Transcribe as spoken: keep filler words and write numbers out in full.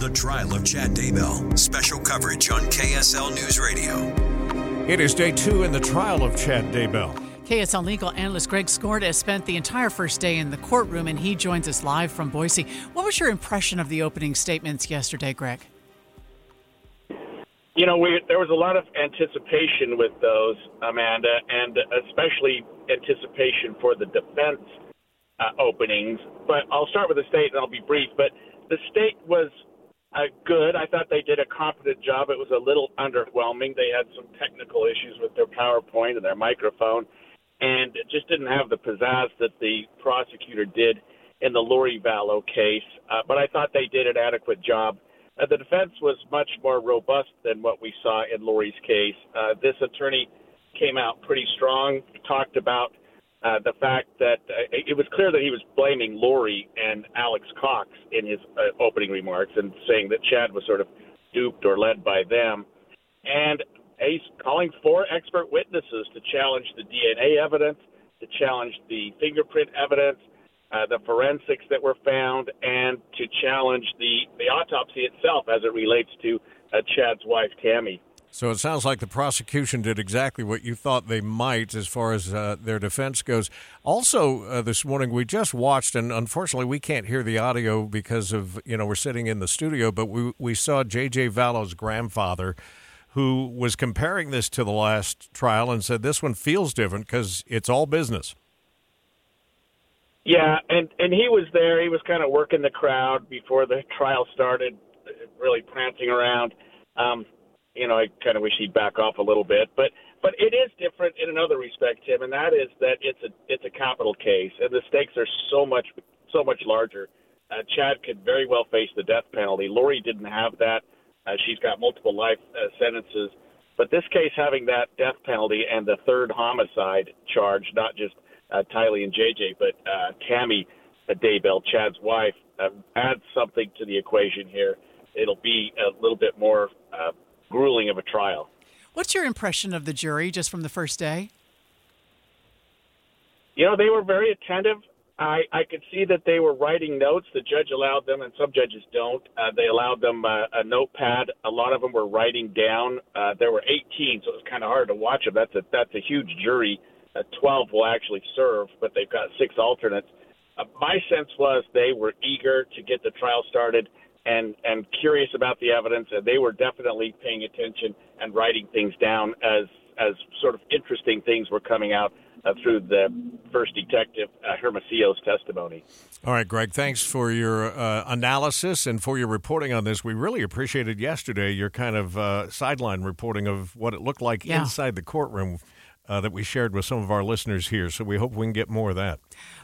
The Trial of Chad Daybell. Special coverage on K S L News Radio. It is day two in the trial of Chad Daybell. K S L legal analyst Greg Skorda spent the entire first day in the courtroom, and he joins us live from Boise. What was your impression of the opening statements yesterday, Greg? You know, we, there was a lot of anticipation with those, Amanda, and especially anticipation for the defense uh, openings. But I'll start with the state, and I'll be brief. But the state was uh, good. I thought they did a competent job. It was a little underwhelming. They had some technical issues with their PowerPoint and their microphone, and it just didn't have the pizzazz that the prosecutor did in the Lori Vallow case. Uh, but I thought they did an adequate job. Uh, the defense was much more robust than what we saw in Lori's case. Uh, this attorney came out pretty strong, talked about uh, the fact that uh, it was clear that he was blaming Lori and Alex Cox in his uh, opening remarks and saying that Chad was sort of duped or led by them. And he's calling for expert witnesses to challenge the D N A evidence, to challenge the fingerprint evidence, Uh, the forensics that were found, and to challenge the, the autopsy itself as it relates to uh, Chad's wife, Tammy. So it sounds like the prosecution did exactly what you thought they might as far as uh, their defense goes. Also, uh, this morning we just watched, and unfortunately we can't hear the audio because of, you know, we're sitting in the studio, but we, we saw J J Vallow's grandfather, who was comparing this to the last trial and said this one feels different because it's all business. Yeah, and, and he was there. He was kind of working the crowd before the trial started, really prancing around. Um, you know, I kind of wish he'd back off a little bit. But but it is different in another respect, Tim, and that is that it's a it's a capital case, and the stakes are so much so much larger. Uh, Chad could very well face the death penalty. Lori didn't have that. Uh, she's got multiple life uh, sentences. But this case having that death penalty and the third homicide charge, not just Uh, Tylee and J J, but uh, Tammy uh, Daybell, Chad's wife, uh, adds something to the equation here. It'll be a little bit more uh, grueling of a trial. What's your impression of the jury just from the first day? You know, they were very attentive. I, I could see that they were writing notes. The judge allowed them, and some judges don't. Uh, they allowed them uh, a notepad. A lot of them were writing down. Uh, there were eighteen, so it was kind of hard to watch them. That's a, that's a huge jury. Uh, twelve will actually serve, but they've got six alternates. Uh, my sense was they were eager to get the trial started and, and curious about the evidence, and they were definitely paying attention and writing things down as as sort of interesting things were coming out uh, through the first detective, uh, Hermosillo's testimony. All right, Greg, thanks for your uh, analysis and for your reporting on this. We really appreciated yesterday your kind of uh, sideline reporting of what it looked like yeah. inside the courtroom. Uh, that we shared with some of our listeners here, so we hope we can get more of that.